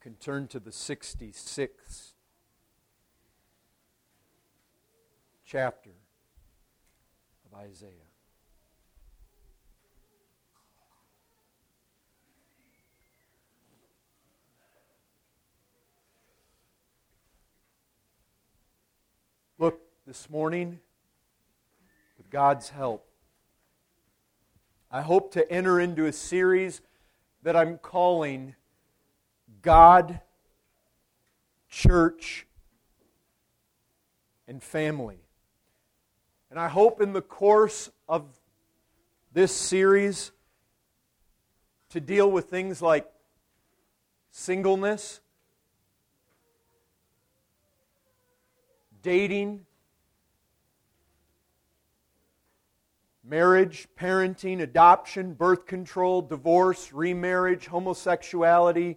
can turn to the 66th chapter of Isaiah. Look, this morning, with God's help, I hope to enter into a series that I'm calling God, Church, and Family. And I hope in the course of this series to deal with things like singleness, dating, marriage, parenting, adoption, birth control, divorce, remarriage, homosexuality,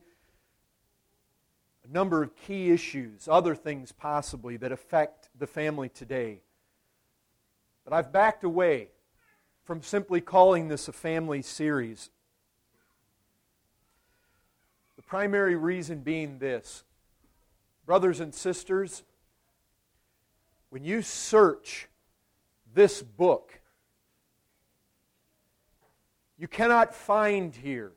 a number of key issues, other things possibly that affect the family today. But I've backed away from simply calling this a family series. The primary reason being this: brothers and sisters, when you search this book, you cannot find here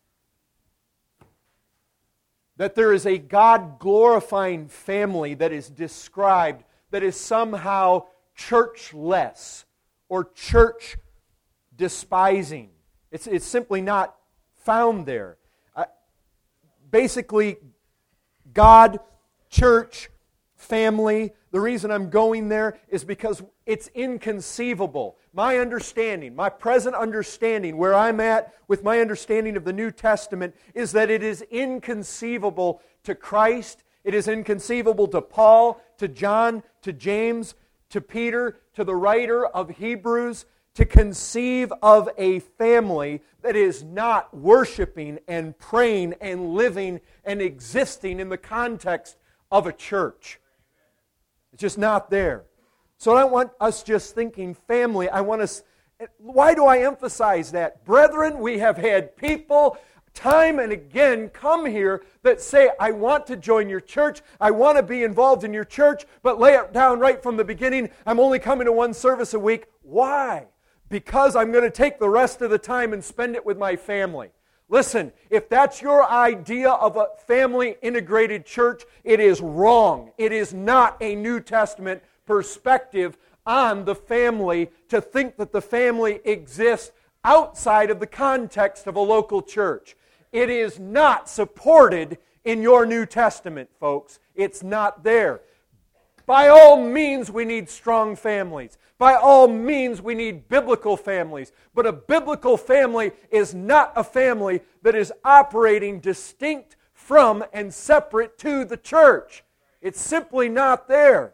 that there is a God-glorifying family that is described that is somehow churchless or church-despising. It's simply not found there. Basically, God, church, family. The reason I'm going there is because it's inconceivable. My understanding, my present understanding, where I'm at with my understanding of the New Testament, is that it is inconceivable to Christ, it is inconceivable to Paul, to John, to James, to Peter, to the writer of Hebrews, to conceive of a family that is not worshiping and praying and living and existing in the context of a church. It's just not there. So I don't want us just thinking family. I want us... Why do I emphasize that? Brethren, we have had people time and again come here that say, I want to join your church, I want to be involved in your church, but lay it down right from the beginning, I'm only coming to one service a week. Why? Because I'm going to take the rest of the time and spend it with my family. Listen, if that's your idea of a family integrated church, it is wrong. It is not a New Testament perspective on the family to think that the family exists outside of the context of a local church. It is not supported in your New Testament, folks. It's not there. By all means, we need strong families. By all means, we need biblical families. But a biblical family is not a family that is operating distinct from and separate to the church. It's simply not there.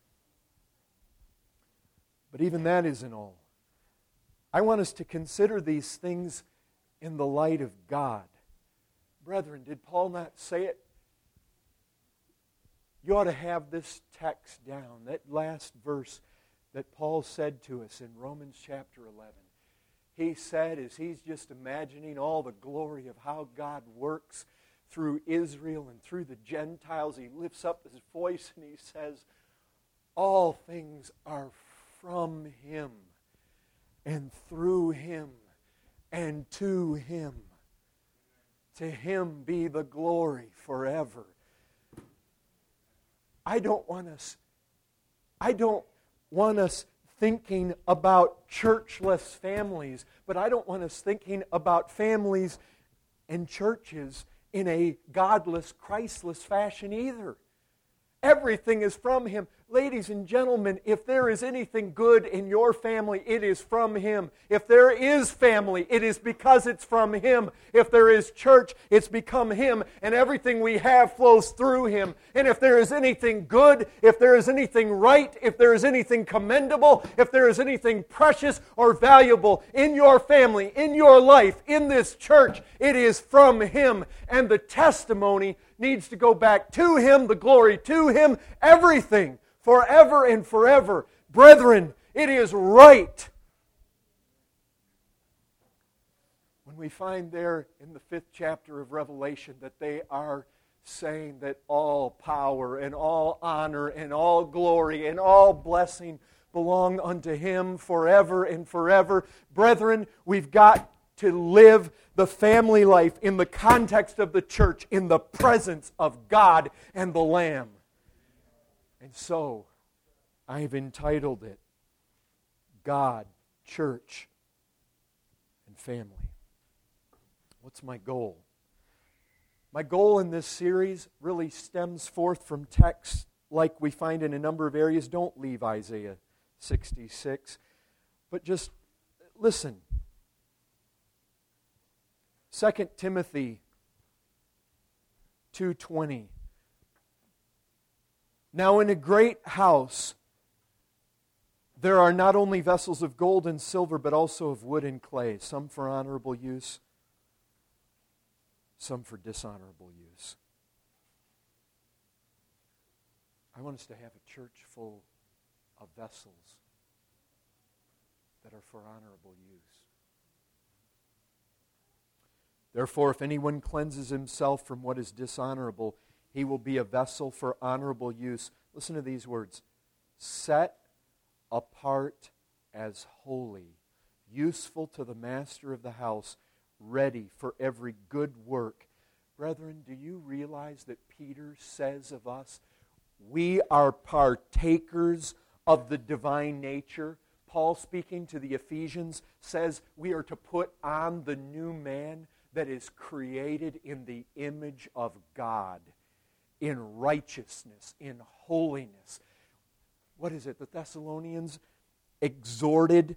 But even that isn't all. I want us to consider these things in the light of God. Brethren, did Paul not say it? You ought to have this text down, that last verse that Paul said to us in Romans chapter 11. He said, as he's just imagining all the glory of how God works through Israel and through the Gentiles, he lifts up his voice and he says, all things are from Him and through Him and to Him. To Him be the glory forever. I don't want us thinking about churchless families, but I don't want us thinking about families and churches in a godless, Christless fashion either. Everything is from Him. Ladies and gentlemen, if there is anything good in your family, it is from Him. If there is family, it is because it's from Him. If there is church, it's become Him, and everything we have flows through Him. And if there is anything good, if there is anything right, if there is anything commendable, if there is anything precious or valuable in your family, in your life, in this church, it is from Him. And the testimony needs to go back to Him, the glory to Him, everything, forever and forever. Brethren, it is right. When we find there in the 5th chapter of Revelation that they are saying that all power and all honor and all glory and all blessing belong unto Him forever and forever. Brethren, we've got to live the family life in the context of the church, in the presence of God and the Lamb. And so, I've entitled it, God, Church, and Family. What's my goal? My goal in this series really stems forth from texts like we find in a number of areas. Don't leave Isaiah 66, but just listen. 2 Timothy 2:20. Now in a great house there are not only vessels of gold and silver, but also of wood and clay, some for honorable use, some for dishonorable use. I want us to have a church full of vessels that are for honorable use. Therefore, if anyone cleanses himself from what is dishonorable, he will be a vessel for honorable use. Listen to these words. Set apart as holy, useful to the master of the house, ready for every good work. Brethren, do you realize that Peter says of us, we are partakers of the divine nature? Paul, speaking to the Ephesians, says we are to put on the new man that is created in the image of God, in righteousness, in holiness. What is it? The Thessalonians exhorted.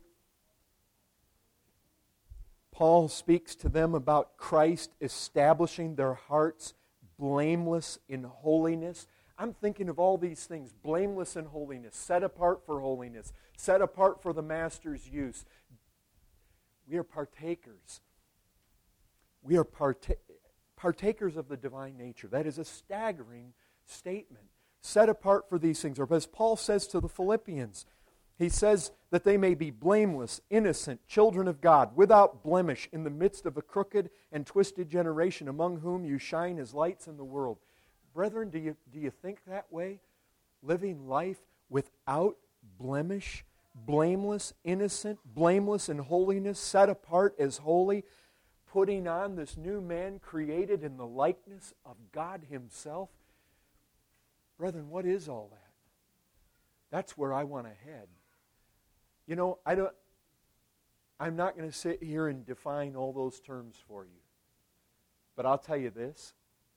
Paul speaks to them about Christ establishing their hearts blameless in holiness. I'm thinking of all these things, blameless in holiness, set apart for holiness, set apart for the Master's use. We are partakers. We are partakers of the divine nature. That is a staggering statement. Set apart for these things. Or as Paul says to the Philippians, he says that they may be blameless, innocent, children of God, without blemish, in the midst of a crooked and twisted generation, among whom you shine as lights in the world. Brethren, do you think that way? Living life without blemish, blameless, innocent, blameless in holiness, set apart as holy, putting on this new man created in the likeness of God Himself. Brethren, what is all that? That's where I want to head. You know, I'm not going to sit here and define all those terms for you. But I'll tell you this.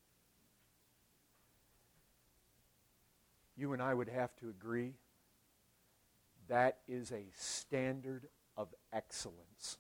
You and I would have to agree that is a standard of excellence.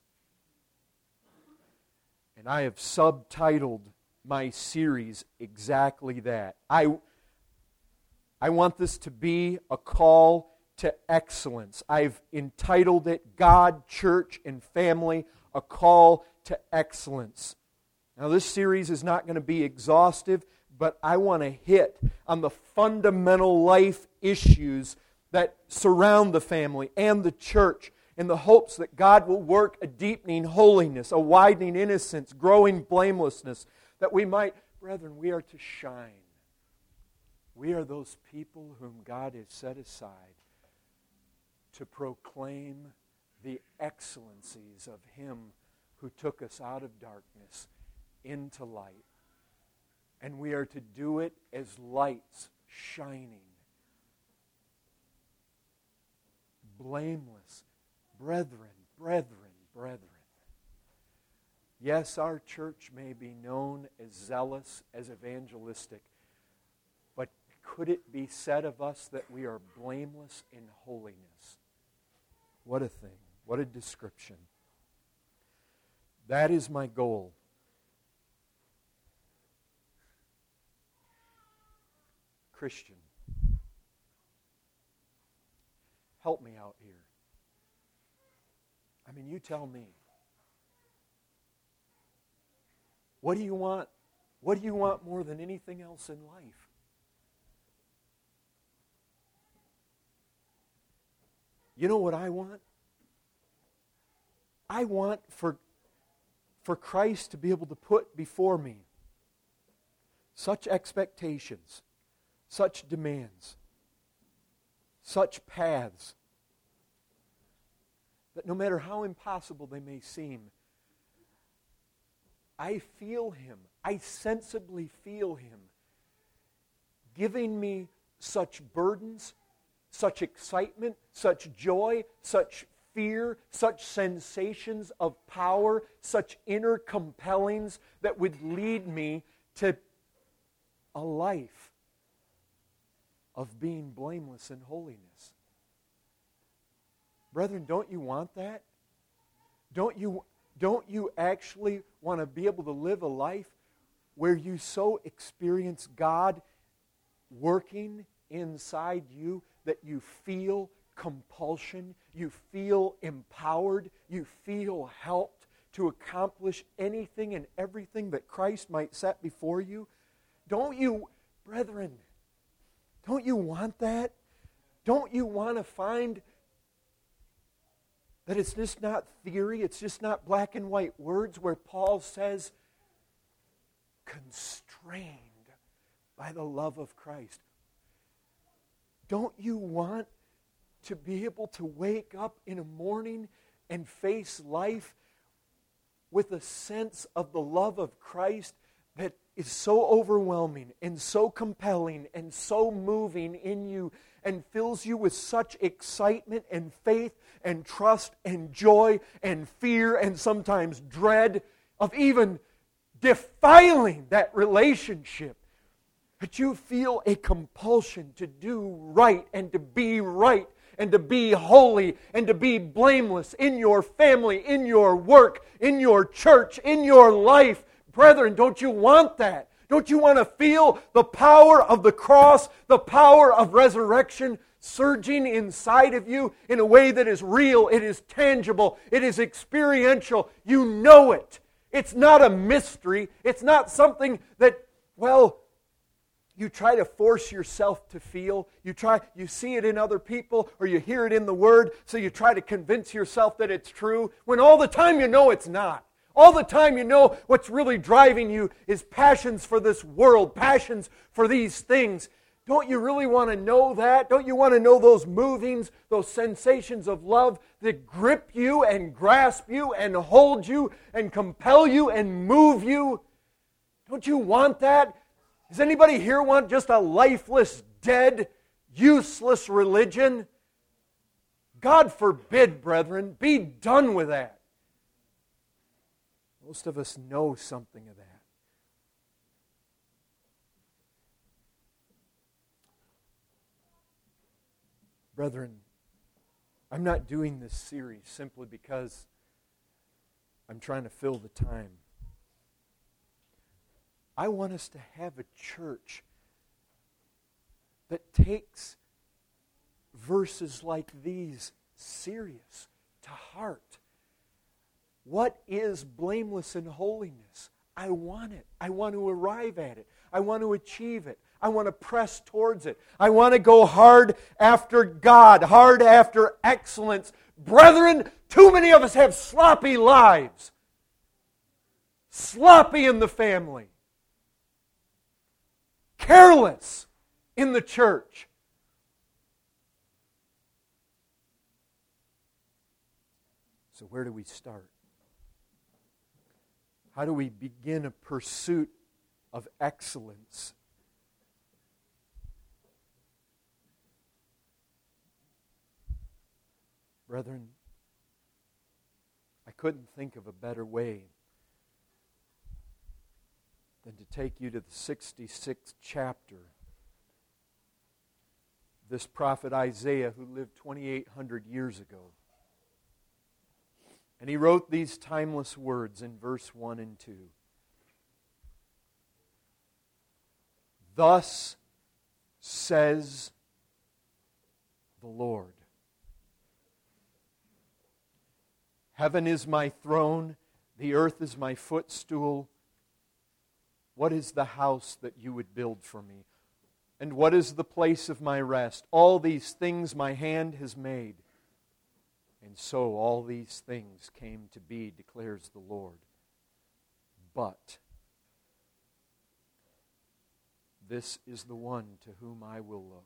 And I have subtitled my series exactly that. I want this to be a call to excellence. I've entitled it God, Church, and Family, a call to excellence. Now this series is not going to be exhaustive, but I want to hit on the fundamental life issues that surround the family and the church, in the hopes that God will work a deepening holiness, a widening innocence, growing blamelessness, that we might, brethren, we are to shine. We are those people whom God has set aside to proclaim the excellencies of Him who took us out of darkness into light. And we are to do it as lights shining, blameless. Brethren. Yes, our church may be known as zealous, as evangelistic, but could it be said of us that we are blameless in holiness? What a thing. What a description. That is my goal. Christian, help me out here. I mean, you tell me. What do you want? What do you want more than anything else in life? You know what I want? I want for Christ to be able to put before me such expectations, such demands, such paths, that no matter how impossible they may seem, I feel Him, I sensibly feel Him giving me such burdens, such excitement, such joy, such fear, such sensations of power, such inner compellings that would lead me to a life of being blameless in holiness. Brethren, don't you want that? Don't you actually want to be able to live a life where you so experience God working inside you that you feel compulsion, you feel empowered, you feel helped to accomplish anything and everything that Christ might set before you? Don't you, brethren, don't you want that? Don't you want to find that it's just not theory, it's just not black and white words where Paul says, constrained by the love of Christ? Don't you want to be able to wake up in a morning and face life with a sense of the love of Christ that is so overwhelming and so compelling and so moving in you and fills you with such excitement and faith and trust and joy and fear and sometimes dread of even defiling that relationship, that you feel a compulsion to do right and to be right and to be holy and to be blameless in your family, in your work, in your church, in your life. Brethren, don't you want that? Don't you want to feel the power of the cross, the power of resurrection surging inside of you in a way that is real, it is tangible, it is experiential. You know it. It's not a mystery. It's not something that, well, you try to force yourself to feel. You see it in other people or you hear it in the Word, so you try to convince yourself that it's true, when all the time you know it's not. All the time you know what's really driving you is passions for this world, passions for these things. Don't you really want to know that? Don't you want to know those movings, those sensations of love that grip you and grasp you and hold you and compel you and move you? Don't you want that? Does anybody here want just a lifeless, dead, useless religion? God forbid, brethren, be done with that. Most of us know something of that. Brethren, I'm not doing this series simply because I'm trying to fill the time. I want us to have a church that takes verses like these serious, to heart. What is blameless in holiness? I want it. I want to arrive at it. I want to achieve it. I want to press towards it. I want to go hard after God, hard after excellence. Brethren, too many of us have sloppy lives. Sloppy in the family. Careless in the church. So where do we start? How do we begin a pursuit of excellence? Brethren, I couldn't think of a better way than to take you to the 66th chapter. This prophet Isaiah, who lived 2,800 years ago. And he wrote these timeless words in verse 1 and 2. Thus says the Lord. Heaven is my throne, the earth is my footstool. What is the house that you would build for me? And what is the place of my rest? All these things my hand has made. And so all these things came to be, declares the Lord. But this is the one to whom I will look.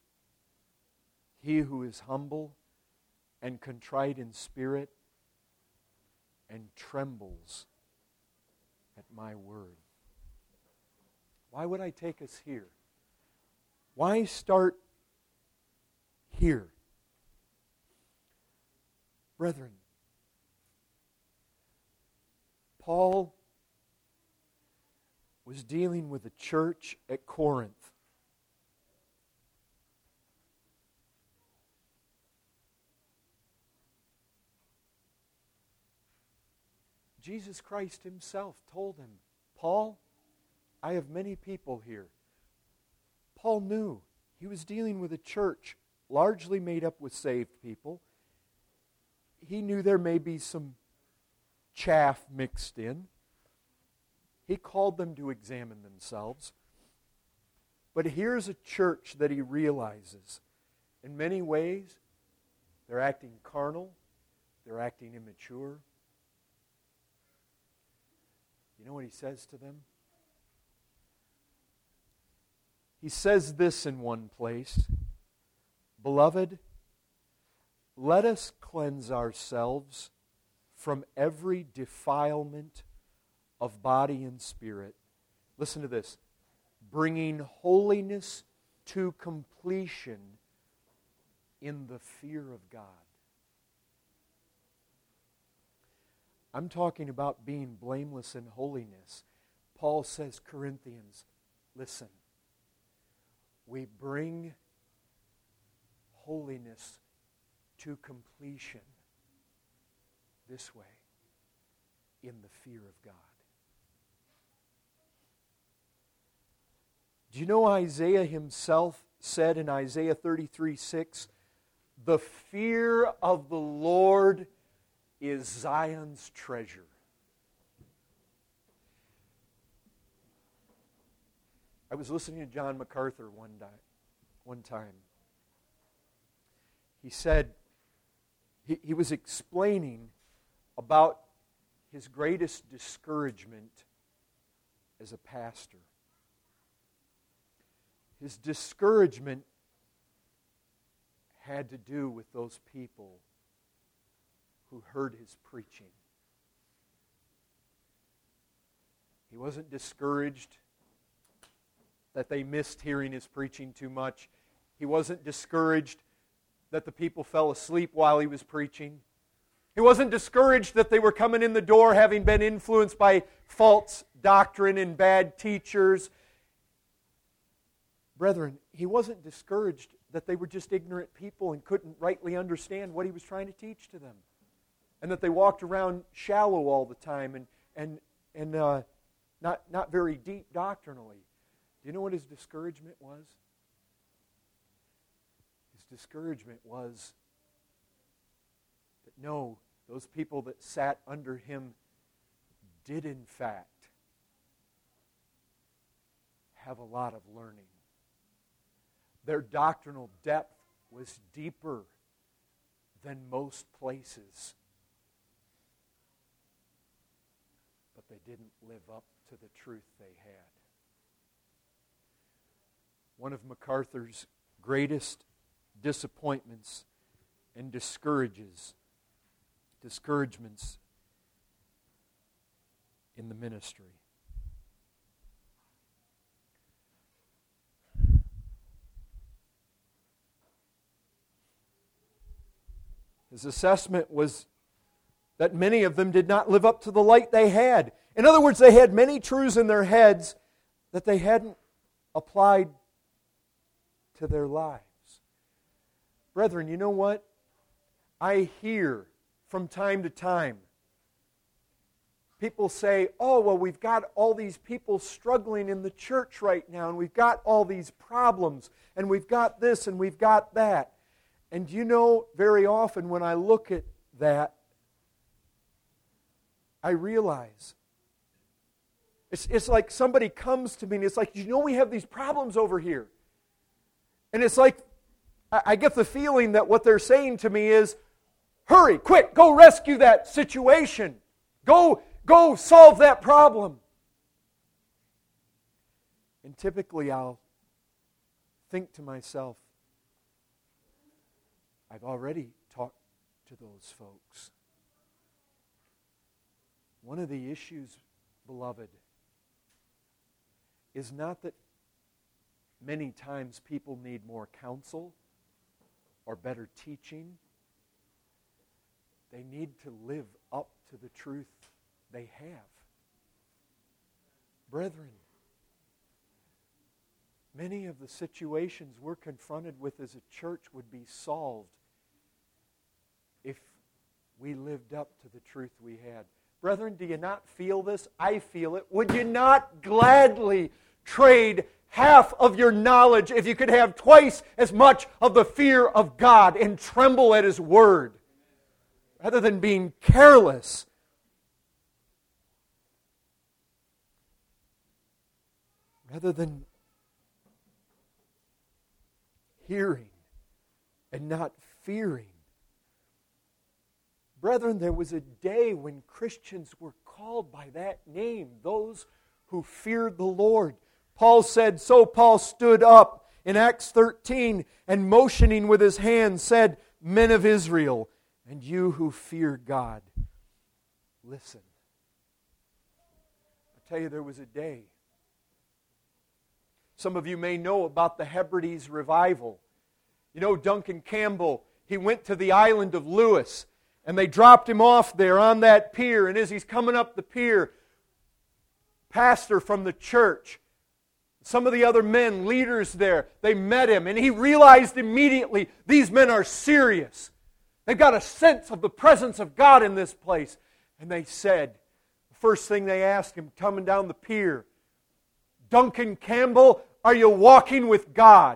He who is humble and contrite in spirit and trembles at my word. Why would I take us here? Why start here? Brethren, Paul was dealing with a church at Corinth. Jesus Christ Himself told him, Paul, I have many people here. Paul knew he was dealing with a church largely made up with saved people. He knew there may be some chaff mixed in. He called them to examine themselves. But here's a church that he realizes, in many ways, they're acting carnal, they're acting immature. You know what he says to them? He says this in one place, Beloved, let us cleanse ourselves from every defilement of body and spirit. Listen to this. Bringing holiness to completion in the fear of God. I'm talking about being blameless in holiness. Paul says, Corinthians, listen, we bring holiness to completion this way, in the fear of God. Do you know Isaiah himself said in Isaiah 33:6, the fear of the Lord is Zion's treasure. I was listening to John MacArthur one time. He said, he was explaining about his greatest discouragement as a pastor. His discouragement had to do with those people who heard his preaching. He wasn't discouraged that they missed hearing his preaching too much. He wasn't discouraged that the people fell asleep while he was preaching. He wasn't discouraged that they were coming in the door having been influenced by false doctrine and bad teachers. Brethren, he wasn't discouraged that they were just ignorant people and couldn't rightly understand what he was trying to teach to them. And that they walked around shallow all the time and not very deep doctrinally. Do you know what his discouragement was? His discouragement was that no, those people that sat under him did in fact have a lot of learning. Their doctrinal depth was deeper than most places. But they didn't live up to the truth they had. One of MacArthur's greatest disappointments and discouragements in the ministry. His assessment was that many of them did not live up to the light they had. In other words, they had many truths in their heads that they hadn't applied to their lives. Brethren, you know what? I hear from time to time people say, oh, well, we've got all these people struggling in the church right now, and we've got all these problems, and we've got this, and we've got that. And you know, very often when I look at that, I realize it's like somebody comes to me and it's like, you know, we have these problems over here. And it's like, I get the feeling that what they're saying to me is, hurry, quick, go rescue that situation. Go solve that problem. And typically I'll think to myself, I've already talked to those folks. One of the issues, beloved, is not that many times people need more counsel or better teaching. They need to live up to the truth they have. Brethren, many of the situations we're confronted with as a church would be solved if we lived up to the truth we had. Brethren, do you not feel this? I feel it. Would you not gladly trade half of your knowledge if you could have twice as much of the fear of God and tremble at His Word, rather than being careless? Rather than hearing and not fearing. Brethren, there was a day when Christians were called by that name, those who feared the Lord. Paul said, so Paul stood up in Acts 13 and motioning with his hand said, men of Israel, and you who fear God, listen. I tell you, there was a day. Some of you may know about the Hebrides revival. You know, Duncan Campbell, he went to the island of Lewis, and they dropped him off there on that pier. And as he's coming up the pier, pastor from the church, some of the other men, leaders there, they met him. And he realized immediately, these men are serious. They've got a sense of the presence of God in this place. And they said, the first thing they asked him coming down the pier, Duncan Campbell, are you walking with God?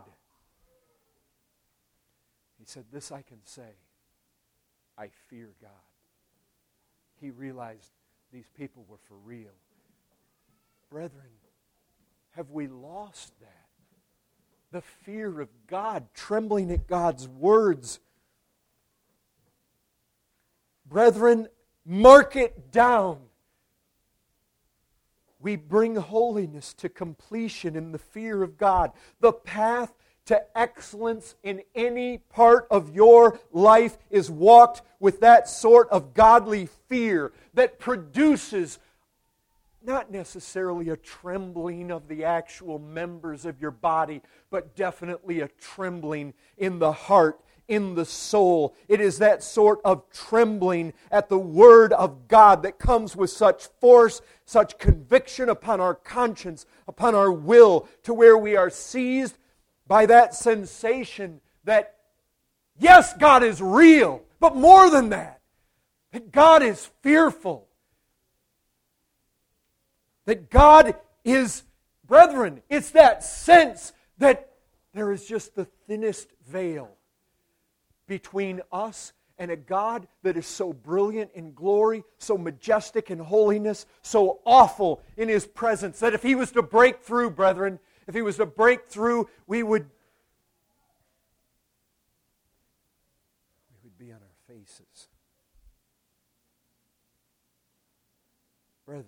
He said, this I can say. I fear God. He realized these people were for real. Brethren, have we lost that? The fear of God, trembling at God's words. Brethren, mark it down. We bring holiness to completion in the fear of God. The path to excellence in any part of your life is walked with that sort of godly fear that produces not necessarily a trembling of the actual members of your body, but definitely a trembling in the heart, in the soul. It is that sort of trembling at the Word of God that comes with such force, such conviction upon our conscience, upon our will, to where we are seized by that sensation that, yes, God is real, but more than that God is fearful. That God is, brethren, it's that sense that there is just the thinnest veil between us and a God that is so brilliant in glory, so majestic in holiness, so awful in His presence, that if He was to break through, brethren, if He was to break through, we would be on our faces. Brethren,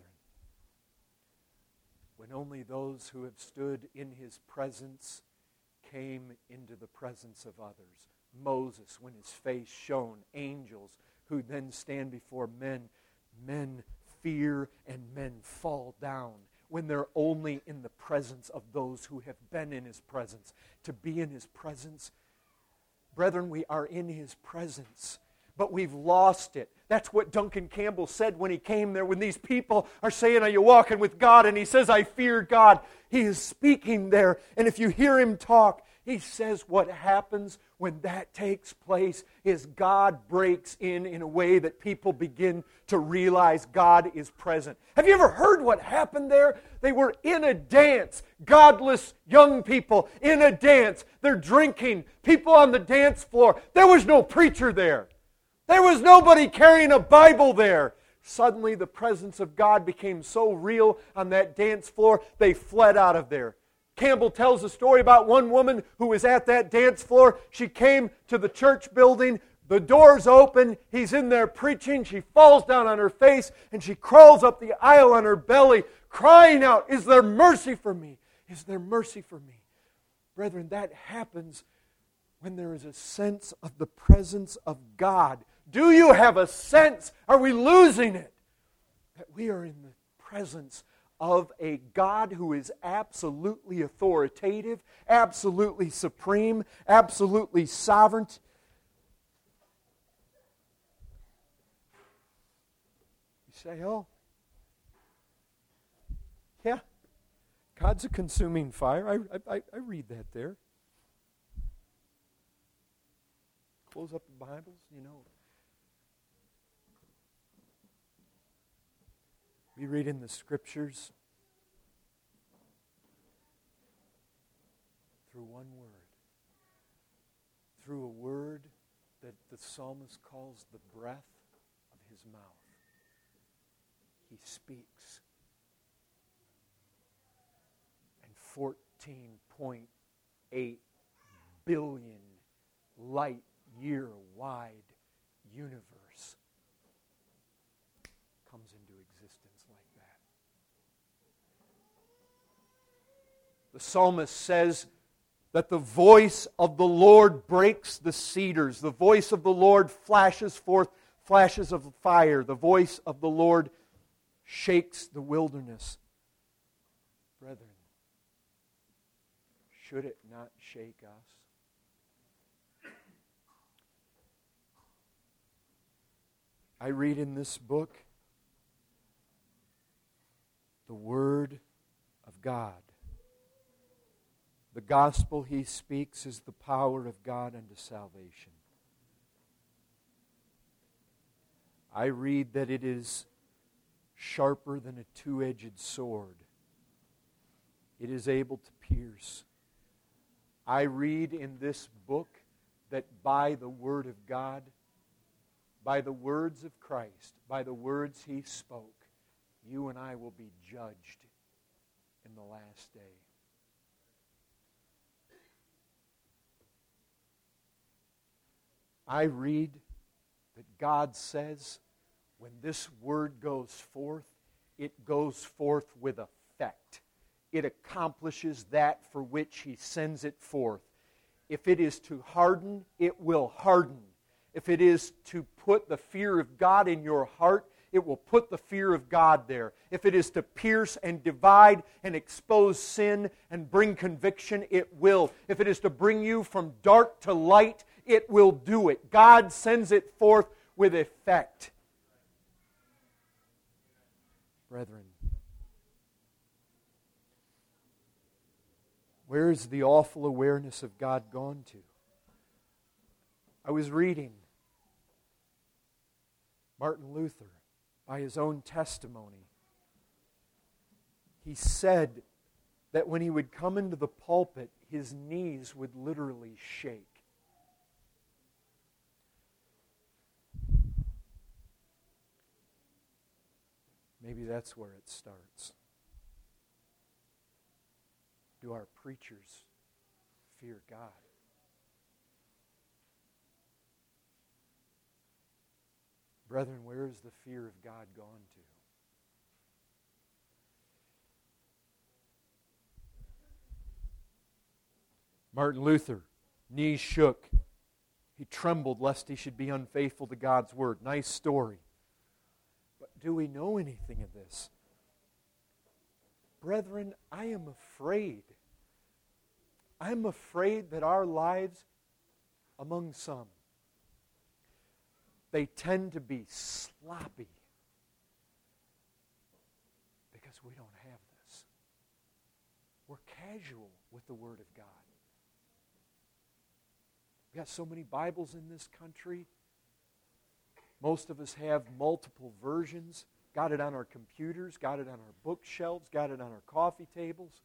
when only those who have stood in His presence came into the presence of others. Moses, when his face shone, angels who then stand before men, men fear and men fall down when they're only in the presence of those who have been in His presence. To be in His presence, brethren, we are in His presence, but we've lost it. That's what Duncan Campbell said when he came there. When these people are saying, are you walking with God? And he says, I fear God. He is speaking there. And if you hear him talk, he says what happens when that takes place is God breaks in a way that people begin to realize God is present. Have you ever heard what happened there? They were in a dance. Godless young people in a dance. They're drinking. People on the dance floor. There was no preacher there. There was nobody carrying a Bible there. Suddenly the presence of God became so real on that dance floor, they fled out of there. Campbell tells a story about one woman who was at that dance floor. She came to the church building. The door's open. He's in there preaching. She falls down on her face and she crawls up the aisle on her belly, crying out, is there mercy for me? Is there mercy for me? Brethren, that happens when there is a sense of the presence of God. Do you have a sense? Are we losing it? That we are in the presence of a God who is absolutely authoritative, absolutely supreme, absolutely sovereign. You say, oh, yeah, God's a consuming fire. I read that there. Close up the Bibles, you know. We read in the Scriptures through one word. Through a word that the psalmist calls the breath of his mouth. He speaks. And 14.8 billion light-year wide universe comes into existence like that. The psalmist says that the voice of the Lord breaks the cedars. The voice of the Lord flashes forth flashes of fire. The voice of the Lord shakes the wilderness. Brethren, should it not shake us? I read in this book the Word of God. The gospel he speaks is the power of God unto salvation. I read that it is sharper than a two-edged sword. It is able to pierce. I read in this book that by the Word of God, by the words of Christ, by the words he spoke, you and I will be judged in the last day. I read that God says when this word goes forth, it goes forth with effect. It accomplishes that for which he sends it forth. If it is to harden, it will harden. If it is to put the fear of God in your heart, it will put the fear of God there. If it is to pierce and divide and expose sin and bring conviction, it will. If it is to bring you from dark to light, it will do it. God sends it forth with effect. Brethren, where is the awful awareness of God gone to? I was reading Martin Luther, by his own testimony. He said that when he would come into the pulpit, his knees would literally shake. Maybe that's where it starts. Do our preachers fear God? Brethren, where is the fear of God gone to? Martin Luther, knees shook. He trembled lest he should be unfaithful to God's word. Nice story. But do we know anything of this? Brethren, I am afraid. I'm afraid that our lives, among some, they tend to be sloppy because we don't have this. We're casual with the Word of God. We got so many Bibles in this country. Most of us have multiple versions. Got it on our computers, got it on our bookshelves, got it on our coffee tables.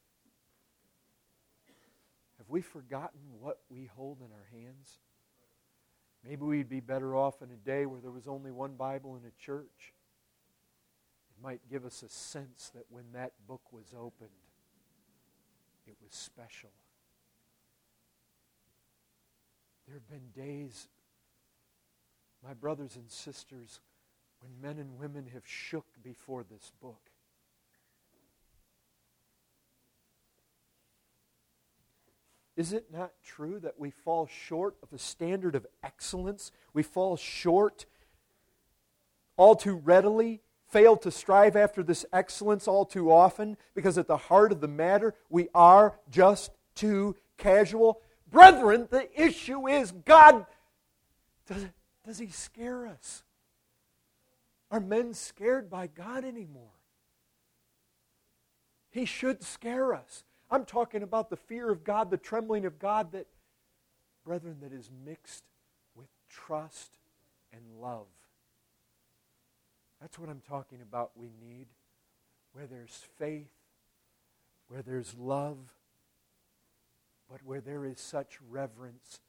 Have we forgotten what we hold in our hands? Maybe we'd be better off in a day where there was only one Bible in a church. It might give us a sense that when that book was opened, it was special. There have been days, my brothers and sisters, when men and women have shook before this book. Is it not true that we fall short of a standard of excellence? We fall short all too readily, fail to strive after this excellence all too often, because at the heart of the matter, we are just too casual. Brethren, the issue is God, does He scare us? Are men scared by God anymore? He should scare us. I'm talking about the fear of God, the trembling of God that, brethren, that is mixed with trust and love. That's what I'm talking about we need. Where there's faith, where there's love, but where there is such reverence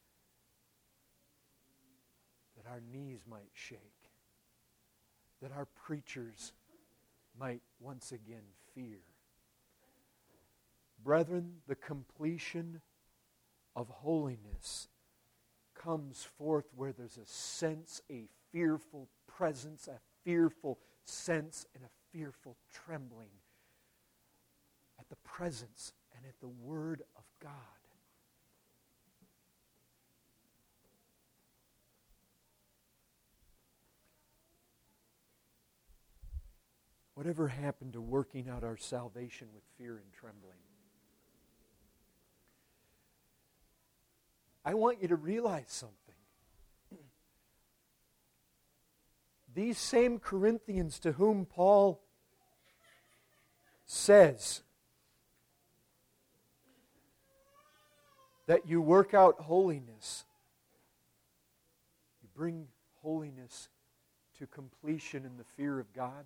that our knees might shake, that our preachers might once again fear. Brethren, the completion of holiness comes forth where there's a sense, a fearful presence, a fearful sense, and a fearful trembling at the presence and at the Word of God. Whatever happened to working out our salvation with fear and trembling? I want you to realize something. These same Corinthians to whom Paul says that you work out holiness, you bring holiness to completion in the fear of God.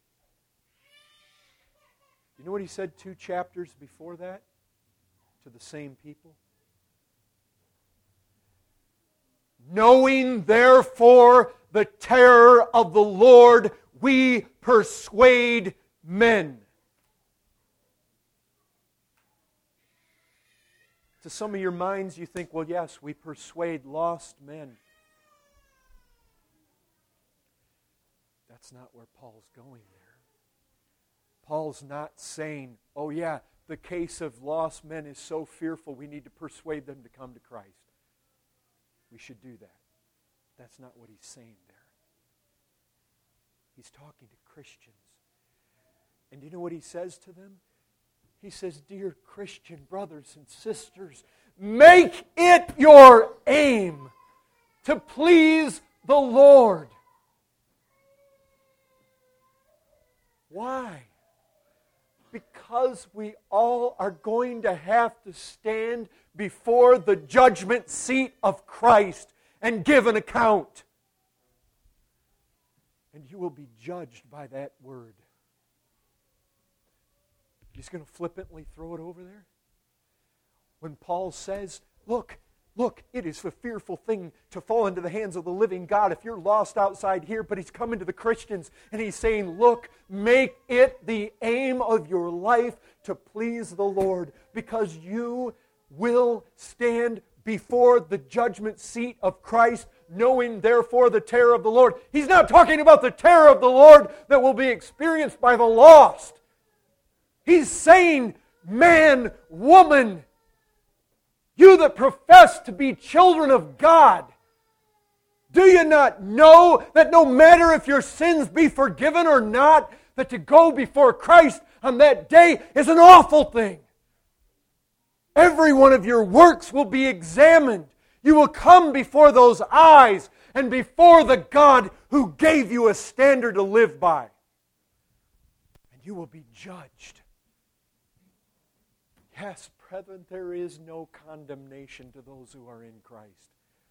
You know what he said 2 chapters before that to the same people? Knowing therefore the terror of the Lord, we persuade men. To some of your minds, you think, well, yes, we persuade lost men. That's not where Paul's going there. Paul's not saying, oh yeah, the case of lost men is so fearful, we need to persuade them to come to Christ. We should do that. That's not what he's saying there. He's talking to Christians. And do you know what he says to them? He says, dear Christian brothers and sisters, make it your aim to please the Lord. Why? Because we all are going to have to stand before the judgment seat of Christ and give an account. And you will be judged by that word. You're just going to flippantly throw it over there? When Paul says, look, it is a fearful thing to fall into the hands of the living God if you're lost outside here, but he's coming to the Christians and he's saying, look, make it the aim of your life to please the Lord, because you will stand before the judgment seat of Christ, knowing therefore the terror of the Lord. He's not talking about the terror of the Lord that will be experienced by the lost. He's saying, man, woman, you that profess to be children of God, do you not know that no matter if your sins be forgiven or not, that to go before Christ on that day is an awful thing? Every one of your works will be examined. You will come before those eyes and before the God who gave you a standard to live by. And you will be judged. Yes, brethren, there is no condemnation to those who are in Christ.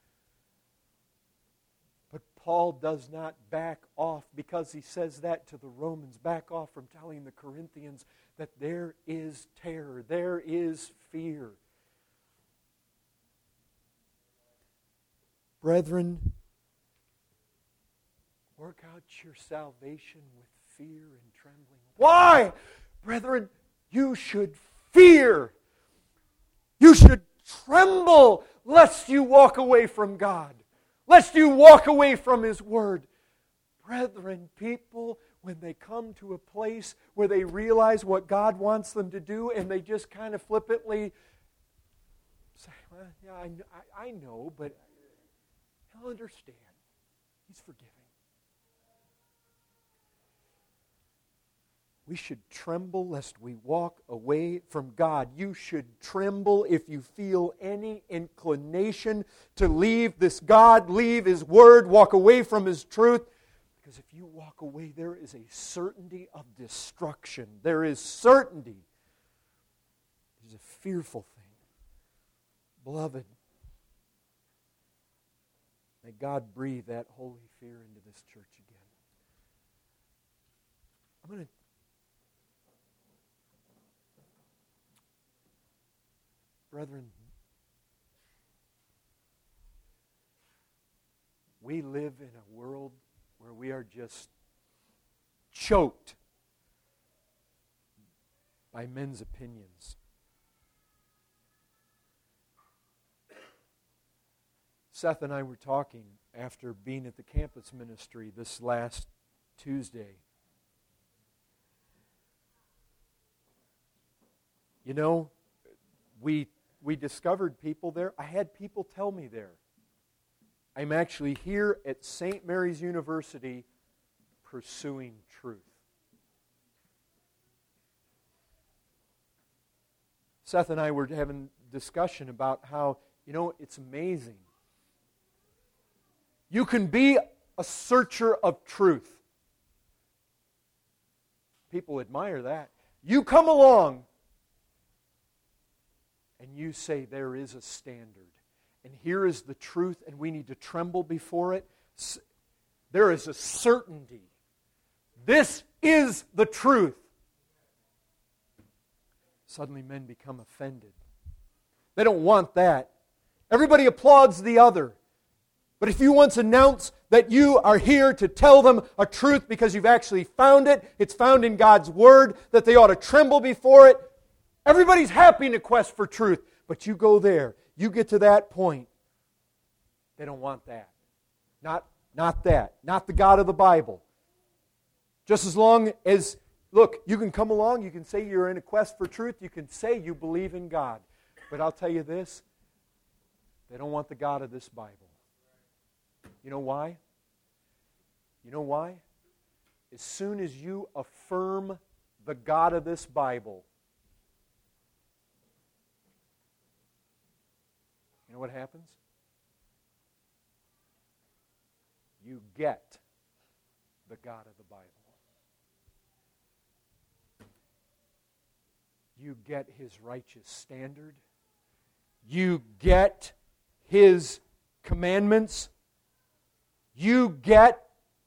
But Paul does not back off, because he says that to the Romans, back off from telling the Corinthians that there is terror, there is fear. Brethren, work out your salvation with fear and trembling. Why? Brethren, you should fear. You should tremble lest you walk away from God, lest you walk away from His Word. Brethren, people, when they come to a place where they realize what God wants them to do and they just kind of flippantly say, well, yeah, I know, but he'll understand. He's forgiving. We should tremble lest we walk away from God. You should tremble if you feel any inclination to leave this God, leave His Word, walk away from His truth. Because if you walk away, there is a certainty of destruction. There is certainty. It is a fearful thing. Beloved, may God breathe that holy fear into this church again. I'm going to Brethren, we live in a world where we are just choked by men's opinions. Seth and I were talking after being at the campus ministry this last Tuesday. You know, we discovered people there. I had people tell me there. I'm actually here at St. Mary's University pursuing truth. Seth and I were having a discussion about how, it's amazing. You can be a searcher of truth. People admire that. You come along and you say there is a standard, and here is the truth, and we need to tremble before it. There is a certainty. This is the truth. Suddenly men become offended. They don't want that. Everybody applauds the other. But if you once announce that you are here to tell them a truth because you've actually found it, it's found in God's Word, that they ought to tremble before it, everybody's happy in a quest for truth, but you go there. You get to that point. They don't want that. Not that. Not the God of the Bible. Just as long as, look, you can come along, you can say you're in a quest for truth, you can say you believe in God. But I'll tell you this, they don't want the God of this Bible. You know why? You know why? As soon as you affirm the God of this Bible, you know what happens? You get the God of the Bible. You get His righteous standard. You get His commandments. You get,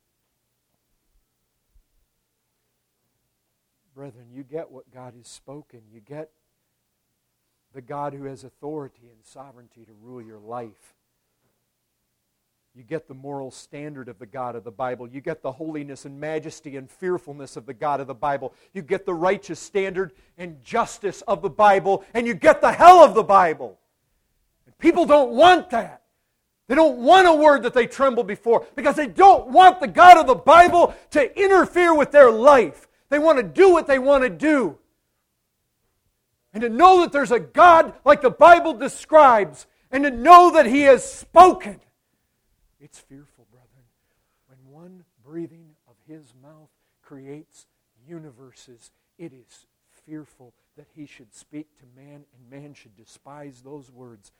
brethren, you get what God has spoken. You get the God who has authority and sovereignty to rule your life. You get the moral standard of the God of the Bible. You get the holiness and majesty and fearfulness of the God of the Bible. You get the righteous standard and justice of the Bible. And you get the hell of the Bible. And people don't want that. They don't want a word that they tremble before because they don't want the God of the Bible to interfere with their life. They want to do what they want to do. And to know that there's a God like the Bible describes, and to know that He has spoken. It's fearful, brethren, when one breathing of His mouth creates universes. It is fearful that He should speak to man, and man should despise those words.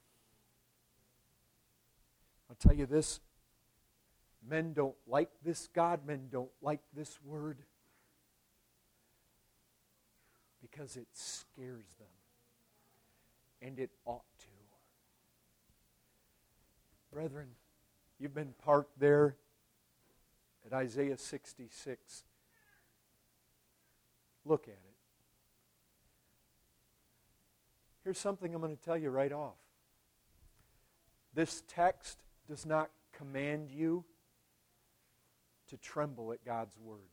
I'll tell you this, men don't like this God, men don't like this word because it scares them. And it ought to. Brethren, you've been parked there at Isaiah 66. Look at it. Here's something I'm going to tell you right off. This text does not command you to tremble at God's Word.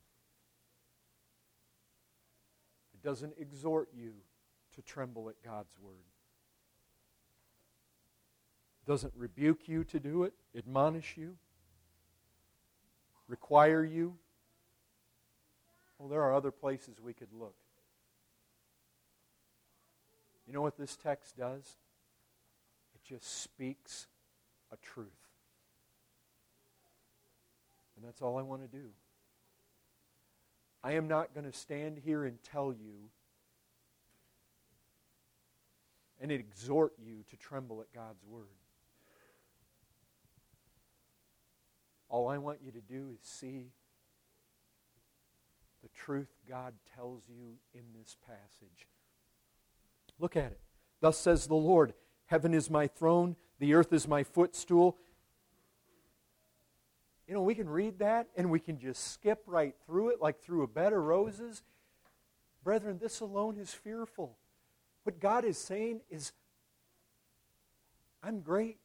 It doesn't exhort you to tremble at God's Word. It doesn't rebuke you to do it, admonish you, require you. Well, there are other places we could look. You know what this text does? It just speaks a truth. And that's all I want to do. I am not going to stand here and tell you and exhort you to tremble at God's Word. All I want you to do is see the truth God tells you in this passage. Look at it. Thus says the Lord, heaven is my throne, the earth is my footstool. You know, we can read that and we can just skip right through it like through a bed of roses. Brethren, this alone is fearful. What God is saying is, I'm great.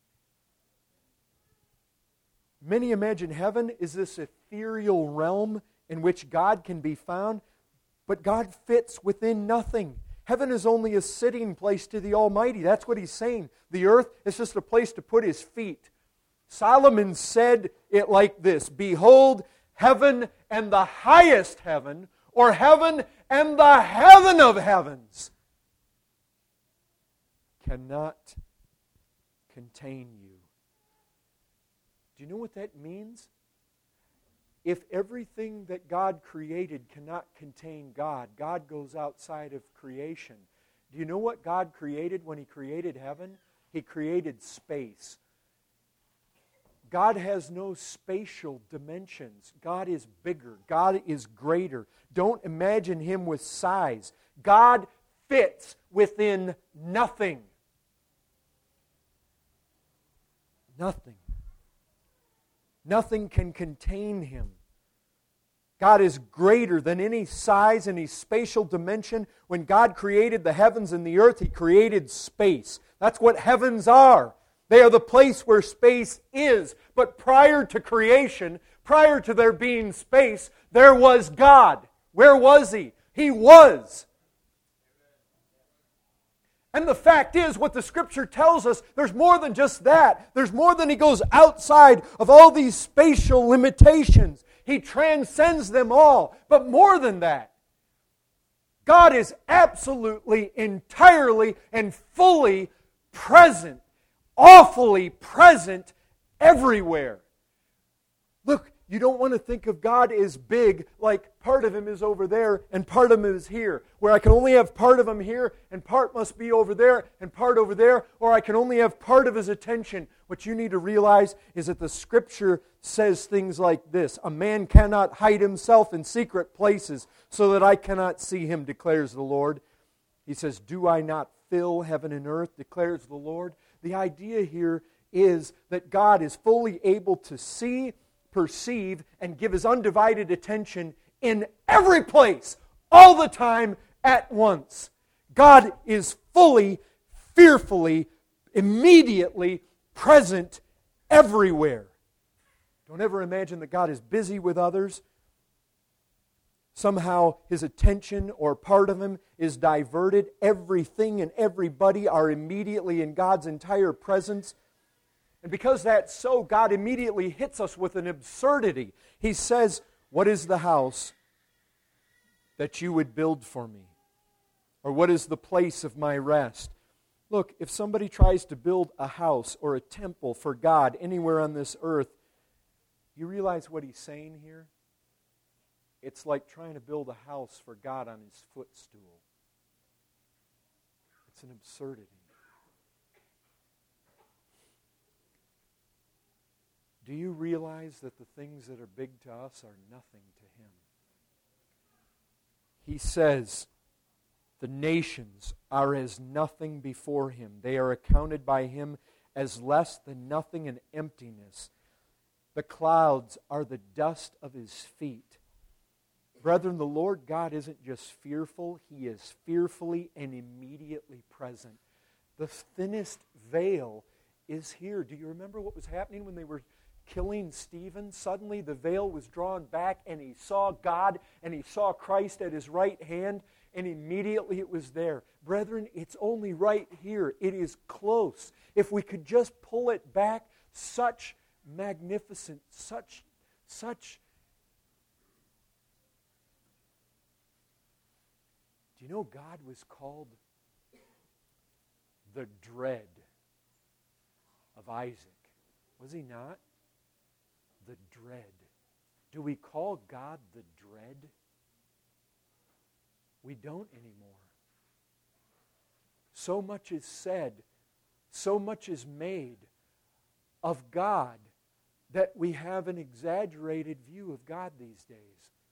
Many imagine heaven is this ethereal realm in which God can be found, but God fits within nothing. Heaven is only a sitting place to the Almighty. That's what he's saying. The earth is just a place to put his feet. Solomon said it like this, behold, heaven and the highest heaven, or heaven and the heaven of heavens, cannot contain you. Do you know what that means? If everything that God created cannot contain God, God goes outside of creation. Do you know what God created when He created heaven? He created space. God has no spatial dimensions. God is bigger. God is greater. Don't imagine Him with size. God fits within nothing. Nothing. Nothing can contain Him. God is greater than any size, any spatial dimension. When God created the heavens and the earth, He created space. That's what heavens are. They are the place where space is. But prior to creation, prior to there being space, there was God. Where was He? He was. And the fact is, what the Scripture tells us, there's more than just that. There's more than He goes outside of all these spatial limitations. He transcends them all. But more than that, God is absolutely, entirely, and fully present, awfully present everywhere. Look, you don't want to think of God as big, like part of Him is over there and part of Him is here, where I can only have part of Him here and part must be over there and part over there, or I can only have part of His attention. What you need to realize is that the Scripture says things like this: a man cannot hide himself in secret places so that I cannot see him, declares the Lord. He says, do I not fill heaven and earth, declares the Lord. The idea here is that God is fully able to see, perceive, and give His undivided attention in every place, all the time, at once. God is fully, fearfully, immediately present everywhere. Don't ever imagine that God is busy with others. Somehow His attention or part of Him is diverted. Everything and everybody are immediately in God's entire presence. And because that's so, God immediately hits us with an absurdity. He says, what is the house that you would build for me? Or what is the place of my rest? Look, if somebody tries to build a house or a temple for God anywhere on this earth, you realize what he's saying here? It's like trying to build a house for God on His footstool. It's an absurdity. Do you realize that the things that are big to us are nothing to Him? He says, the nations are as nothing before Him. They are accounted by Him as less than nothing and emptiness. The clouds are the dust of His feet. Brethren, the Lord God isn't just fearful, He is fearfully and immediately present. The thinnest veil is here. Do you remember what was happening when they were killing Stephen? Suddenly the veil was drawn back and he saw God and he saw Christ at his right hand, and immediately it was there. Brethren, it's only right here. It is close. If we could just pull it back, such magnificent, such do you know God was called the dread of Isaac. Was he not? The dread. Do we call God the dread? We don't anymore. So much is said, so much is made of God that we have an exaggerated view of God these days.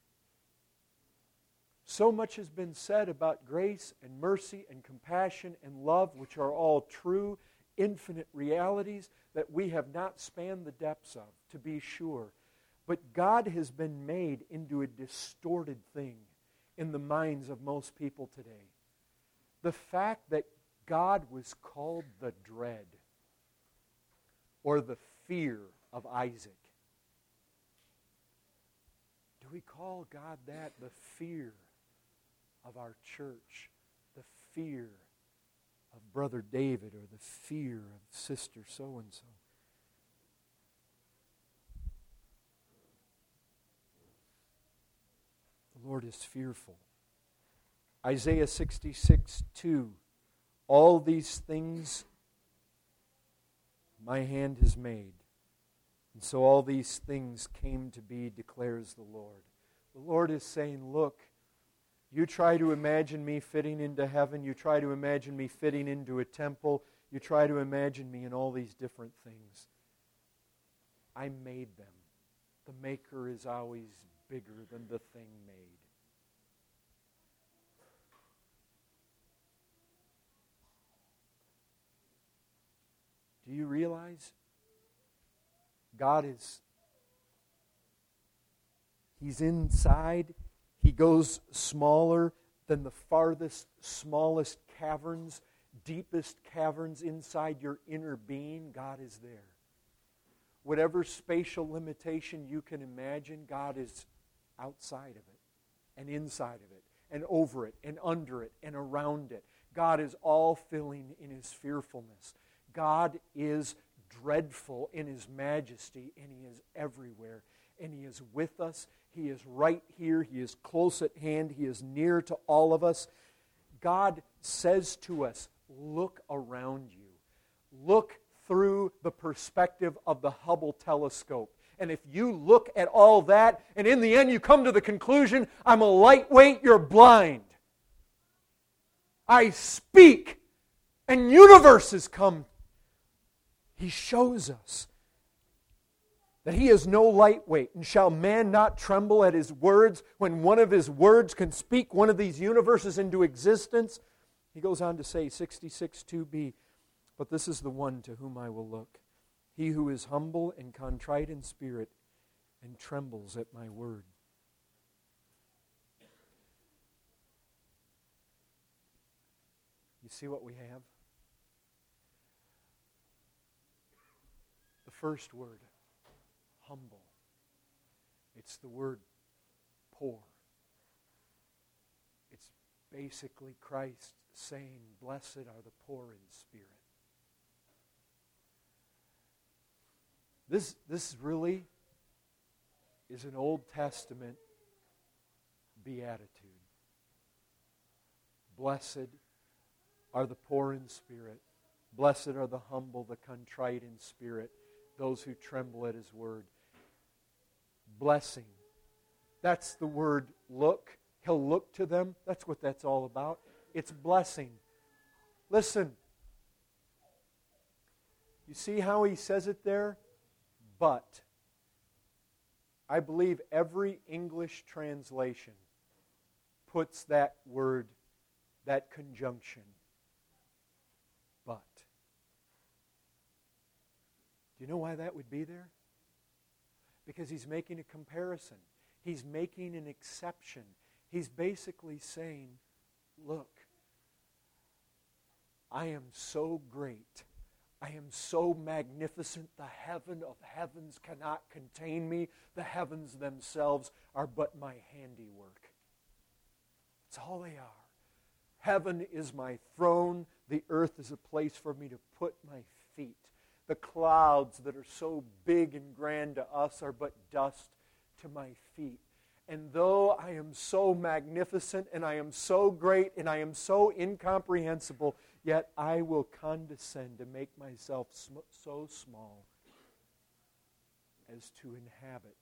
So much has been said about grace and mercy and compassion and love, which are all true, infinite realities that we have not spanned the depths of, to be sure. But God has been made into a distorted thing in the minds of most people today. The fact that God was called the dread or the fear of Isaac. Do we call God that? The fear of our church, the fear of Brother David, or the fear of Sister so-and-so. The Lord is fearful. Isaiah 66:2. All these things my hand has made. And so all these things came to be, declares the Lord. The Lord is saying, look, you try to imagine me fitting into heaven. You try to imagine me fitting into a temple. You try to imagine me in all these different things. I made them. The maker is always bigger than the thing made. Do you realize God He's inside. He goes smaller than the farthest, smallest caverns, deepest caverns inside your inner being. God is there. Whatever spatial limitation you can imagine, God is outside of it, and inside of it, and over it, and under it, and around it. God is all filling in His fearfulness. God is dreadful in His majesty, and He is everywhere. And He is with us. He is right here. He is close at hand. He is near to all of us. God says to us, look around you. Look through the perspective of the Hubble telescope. And if you look at all that, and in the end you come to the conclusion, I'm a lightweight, you're blind. I speak, and universes come. He shows us that He is no lightweight. And shall man not tremble at His words when one of His words can speak one of these universes into existence? He goes on to say, 66:2b, but this is the one to whom I will look. He who is humble and contrite in spirit and trembles at my word. You see what we have? The first word, humble. It's the word poor. It's basically Christ saying, blessed are the poor in spirit. This really is an Old Testament beatitude. Blessed are the poor in spirit. Blessed are the humble, the contrite in spirit, those who tremble at His word. Blessing. That's the word look. He'll look to them. That's what that's all about. It's blessing. Listen. You see how he says it there? But. I believe every English translation puts that word, that conjunction, but. Do you know why that would be there? Because he's making a comparison. He's making an exception. He's basically saying, look, I am so great. I am so magnificent. The heaven of heavens cannot contain me. The heavens themselves are but my handiwork. That's all they are. Heaven is my throne. The earth is a place for me to put my feet. The clouds that are so big and grand to us are but dust to my feet. And though I am so magnificent and I am so great and I am so incomprehensible, yet I will condescend to make myself so small as to inhabit.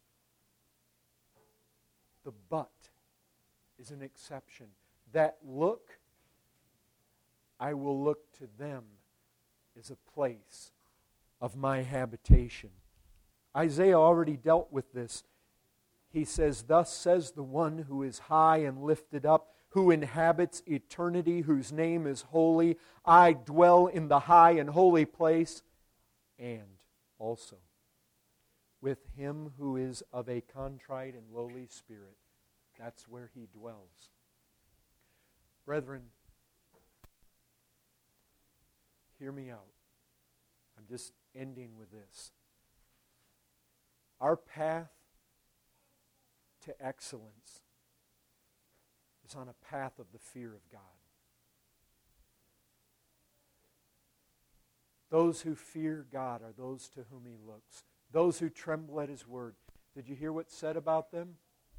The but is an exception. That look, I will look to them as a place of my habitation. Isaiah already dealt with this. He says, "Thus says the one who is high and lifted up, who inhabits eternity, whose name is holy. I dwell in the high and holy place, and also with him who is of a contrite and lowly spirit." That's where he dwells. Brethren, hear me out. I'm just ending with this. Our path to excellence is on a path of the fear of God. Those who fear God are those to whom He looks. Those who tremble at His word. Did you hear what's said about them?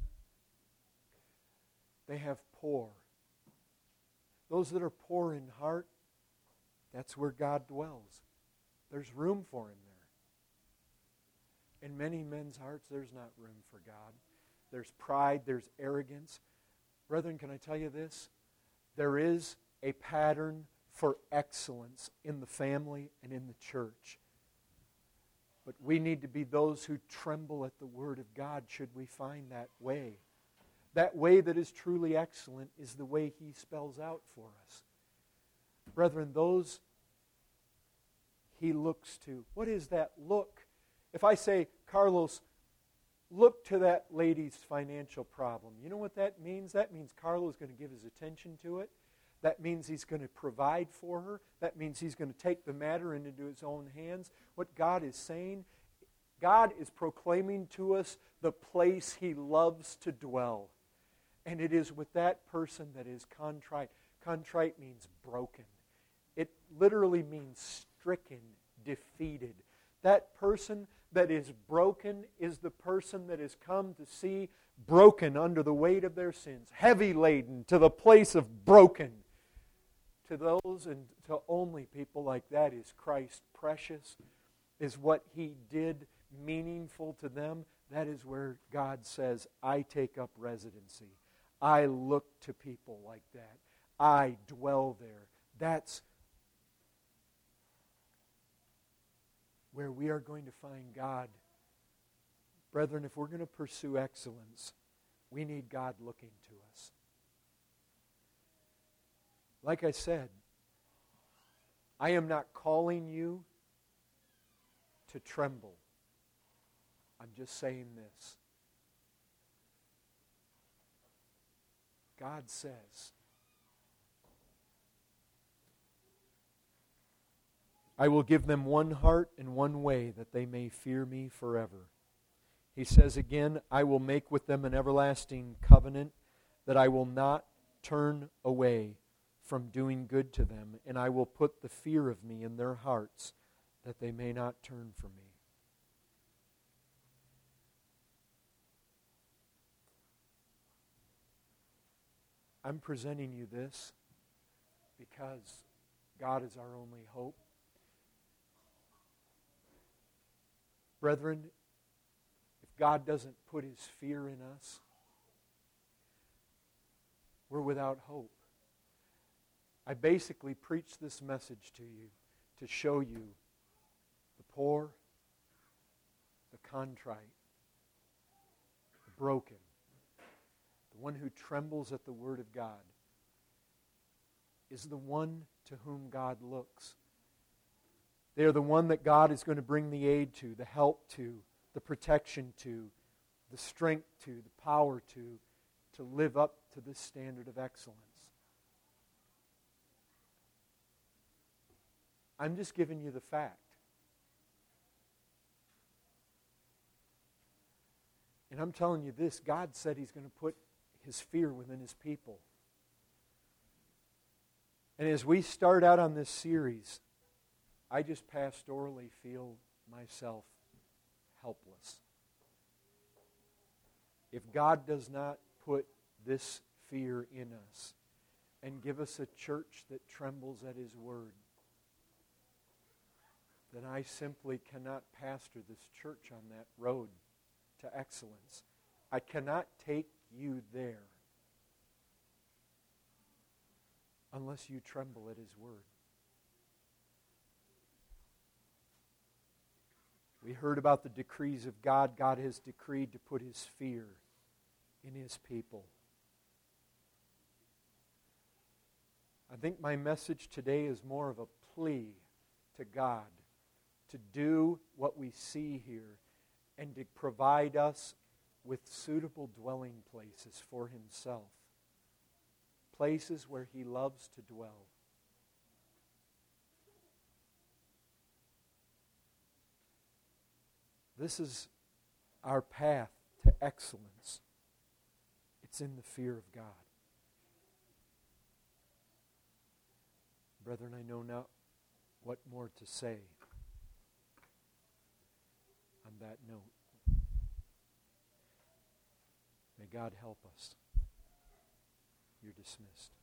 They have poor. Those that are poor in heart, that's where God dwells. There's room for Him there. In many men's hearts, there's not room for God. There's pride, there's arrogance. Brethren, can I tell you this? There is a pattern for excellence in the family and in the church. But we need to be those who tremble at the Word of God should we find that way. That way that is truly excellent is the way He spells out for us. Brethren, those He looks to. What is that look? If I say, Carlos, look to that lady's financial problem. You know what that means? That means Carlos is going to give his attention to it. That means he's going to provide for her. That means he's going to take the matter into his own hands. What God is saying, God is proclaiming to us the place He loves to dwell. And it is with that person that is contrite. Contrite means broken. It literally means stricken, defeated. That person that is broken is the person that has come to see broken under the weight of their sins, heavy laden to the place of broken. To those and to only people like that is Christ precious, is what He did meaningful to them. That is where God says, I take up residency. I look to people like that. I dwell there. That's where we are going to find God. Brethren, if we're going to pursue excellence, we need God looking to us. Like I said, I am not calling you to tremble. I'm just saying this. God says, I will give them one heart and one way that they may fear me forever. He says again, I will make with them an everlasting covenant that I will not turn away from doing good to them, and I will put the fear of me in their hearts that they may not turn from me. I'm presenting you this because God is our only hope. Brethren, if God doesn't put His fear in us, we're without hope. I basically preach this message to you to show you the poor, the contrite, the broken, the one who trembles at the Word of God is the one to whom God looks. They are the one that God is going to bring the aid to, the help to, the protection to, the strength to, the power to live up to this standard of excellence. I'm just giving you the fact. And I'm telling you this, God said He's going to put His fear within His people. And as we start out on this series, I just pastorally feel myself helpless. If God does not put this fear in us, and give us a church that trembles at His word. Then I simply cannot pastor this church on that road to excellence. I cannot take you there unless you tremble at His word. We heard about the decrees of God. God has decreed to put His fear in His people. I think my message today is more of a plea to God to do what we see here and to provide us with suitable dwelling places for Himself. Places where He loves to dwell. This is our path to excellence. It's in the fear of God. Brethren, I know not what more to say on that note. May God help us. You're dismissed.